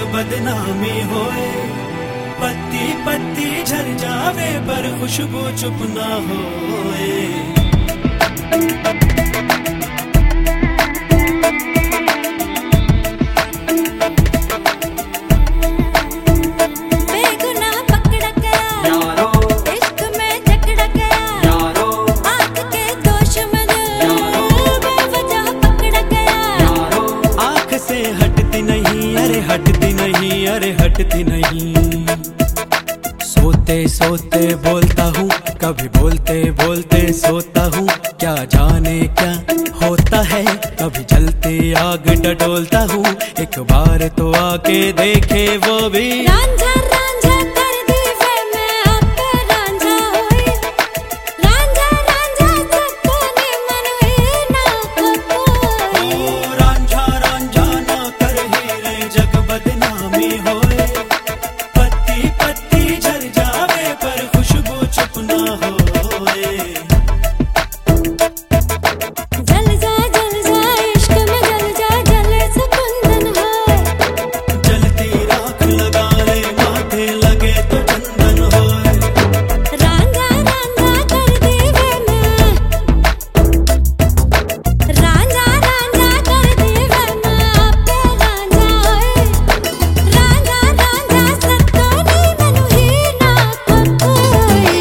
बदनामी होए। पत्ती पत्ती झर जावे पर खुशबू चुप ना होए। अरे हटती नहीं। सोते सोते बोलता हूँ, कभी बोलते बोलते सोता हूँ। क्या जाने क्या होता है, कभी जलती आग डडोलता हूँ। एक बार तो आके देखे वो भी। रांझा रांझा कर दी वे मैं आप पे रांझा होई। रांझा रांझा सपने मन ही ना कोई। ओ रांझा रांझा ना कर हीरे जग बदनामी होए। पत्ती पत्ती झर जावे पर खुशबू चुप ना होए। जल जा इश्क में जल जा जले से कुंदन होए। जलती राख लगा ले माथे लगे तो चंदन होए। रांझा रांझा कर दी वे मैं। रांझा रांझा कर दी वे मैं आप पे रांझा होए। रांझा रांझा सत्तोनी मनु ही ना कोई।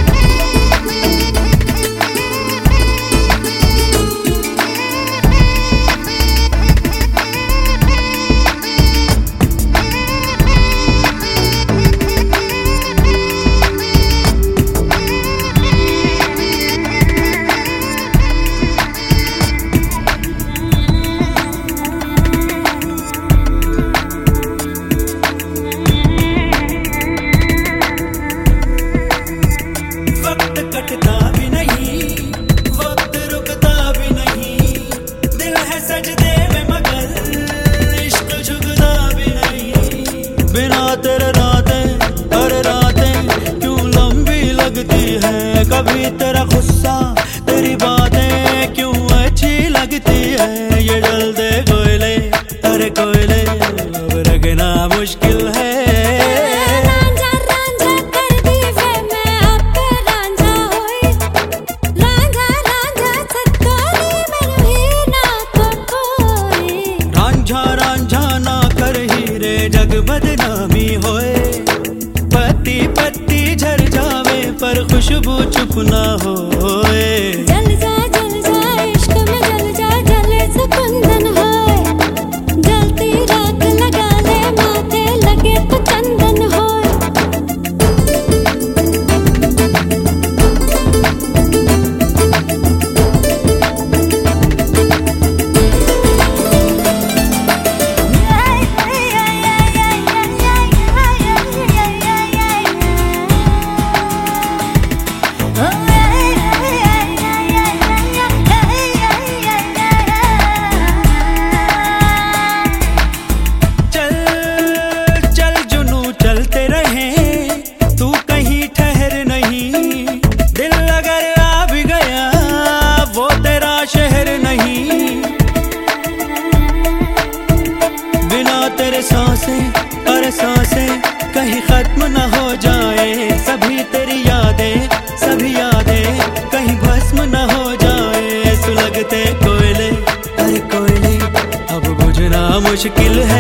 वक्त कटता भी नहीं, वक्त रुकता भी नहीं। दिल है सजदे में मगर इश्क झुकता भी नहीं। बिना तेरे रातें अरे रातें क्यों लंबी लगती है। कभी तेरा गुस्सा तेरी बातें क्यों अच्छी लगती है। ये जलते कोयले अरे कोयले अब रखना मुश्किल है। रांझा रांझा कर दी वे मैं आप पे रांझा होई। रांझा रांझा सत्तोनी मनु ही ना कोई। रांझा रांझा ना कर हीरे जग बदनामी होए। पत्ती पत्ती झर जावे पर खुशबू चुप ना होए। जल जा इश्क में जल जा जले से कुंदन होए। जलती राख लगा ले माथे लगे तो चंदन होए। तेरे सांसें अरे सांसें कहीं खत्म न हो जाए। सभी तेरी यादें कहीं भस्म न हो जाए। सुलगते कोयले अरे कोयले अब बुझना मुश्किल है।